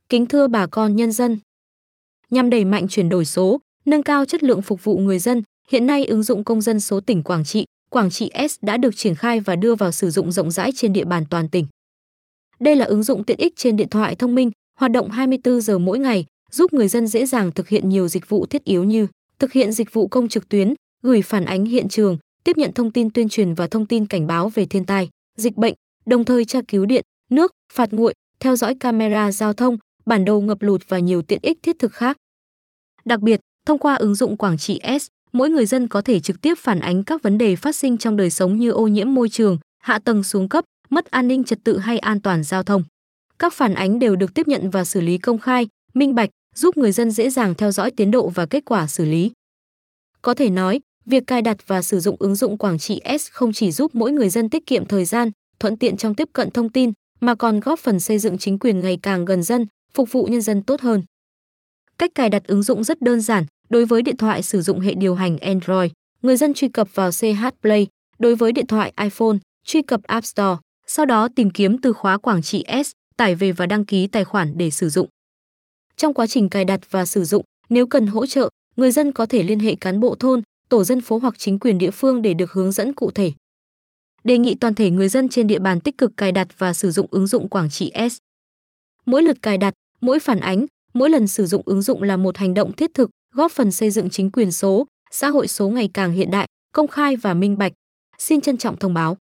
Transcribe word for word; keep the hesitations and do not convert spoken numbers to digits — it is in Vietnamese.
Kính thưa bà con nhân dân, nhằm đẩy mạnh chuyển đổi số, nâng cao chất lượng phục vụ người dân, hiện nay ứng dụng công dân số tỉnh Quảng Trị, Quảng Trị S đã được triển khai và đưa vào sử dụng rộng rãi trên địa bàn toàn tỉnh. Đây là ứng dụng tiện ích trên điện thoại thông minh, hoạt động hai mươi tư giờ mỗi ngày, giúp người dân dễ dàng thực hiện nhiều dịch vụ thiết yếu như thực hiện dịch vụ công trực tuyến, gửi phản ánh hiện trường, tiếp nhận thông tin tuyên truyền và thông tin cảnh báo về thiên tai, dịch bệnh, đồng thời tra cứu điện, nước, phạt nguội, theo dõi camera giao thông, bản đồ ngập lụt và nhiều tiện ích thiết thực khác. Đặc biệt, thông qua ứng dụng Quảng Trị S, mỗi người dân có thể trực tiếp phản ánh các vấn đề phát sinh trong đời sống như ô nhiễm môi trường, hạ tầng xuống cấp, mất an ninh trật tự hay an toàn giao thông. Các phản ánh đều được tiếp nhận và xử lý công khai, minh bạch, giúp người dân dễ dàng theo dõi tiến độ và kết quả xử lý. Có thể nói, việc cài đặt và sử dụng ứng dụng Quảng Trị S không chỉ giúp mỗi người dân tiết kiệm thời gian, thuận tiện trong tiếp cận thông tin, mà còn góp phần xây dựng chính quyền ngày càng gần dân, phục vụ nhân dân tốt hơn. Cách cài đặt ứng dụng rất đơn giản, đối với điện thoại sử dụng hệ điều hành Android, người dân truy cập vào xê hát Play, đối với điện thoại iPhone, truy cập App Store, sau đó tìm kiếm từ khóa Quảng Trị S, tải về và đăng ký tài khoản để sử dụng. Trong quá trình cài đặt và sử dụng, nếu cần hỗ trợ, người dân có thể liên hệ cán bộ thôn, tổ dân phố hoặc chính quyền địa phương để được hướng dẫn cụ thể. Đề nghị toàn thể người dân trên địa bàn tích cực cài đặt và sử dụng ứng dụng Quảng Trị S. Mỗi lượt cài đặt, mỗi phản ánh, mỗi lần sử dụng ứng dụng là một hành động thiết thực, góp phần xây dựng chính quyền số, xã hội số ngày càng hiện đại, công khai và minh bạch. Xin trân trọng thông báo.